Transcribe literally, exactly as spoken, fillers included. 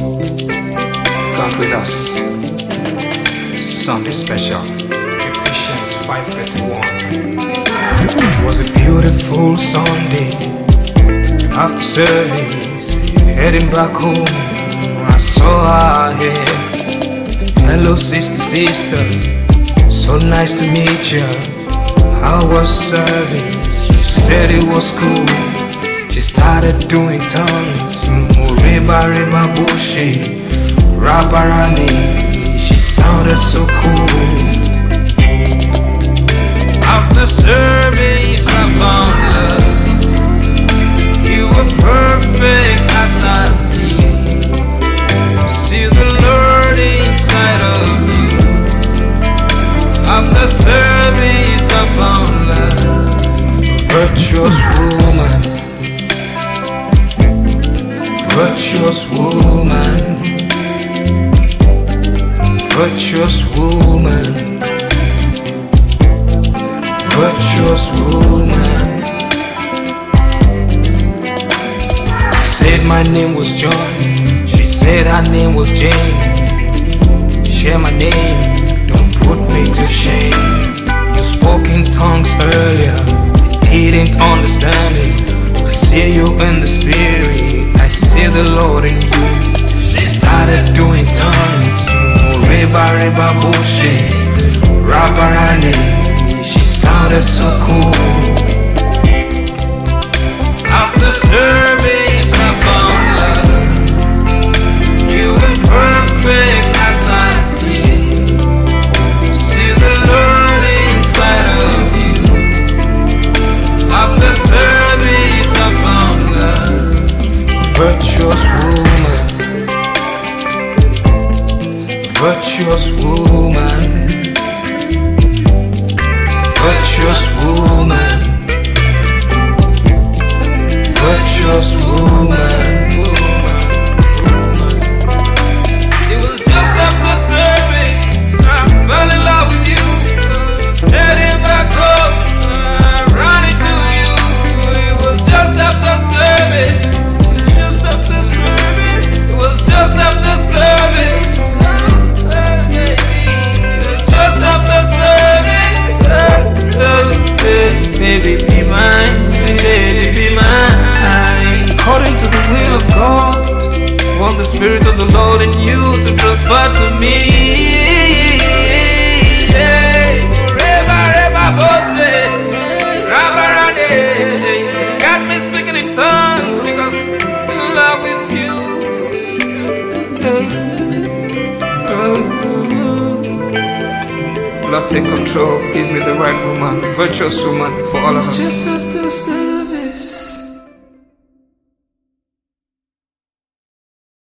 God with us. Sunday special. Ephesians five thirty-one. It was a beautiful Sunday. After service, heading back home, I saw her here. Hello, sister, sister. So nice to meet ya. How was service? She said it was cool. She started doing tongues. Reba reba bushi, Rabarani. She sounded so cool. After service, I found love. You were perfect as I see. See the Lord inside of you. After service, I found love. A virtuous woman. Virtuous woman, virtuous woman, virtuous woman. She said my name was John. She said her name was Jane. Share my name, don't put me to shame. You spoke in tongues earlier, I didn't understand it. I see you in the spirit. I see the Lord in you. She started doing tongues. Reba reba bushi, Rabarani. She sounded so cool. After service, I found love. You were perfect as I see. See the Lord inside of you. After service, I found love. Virtuous woman, virtuous woman, virtuous woman, virtuous woman, woman, woman. It was just after service, I fell in love with you. Heading back home, I ran into you. It was just after service. Just after service, just after service, oh, baby, be mine, baby, be mine. According to the will of God, want the Spirit of the Lord in you to transfer to me. Hey, reba, reba, bose, rabarade. Got me speaking in tongues because in love with you. Lord, take control. Give me the right woman, virtuous woman for all of us.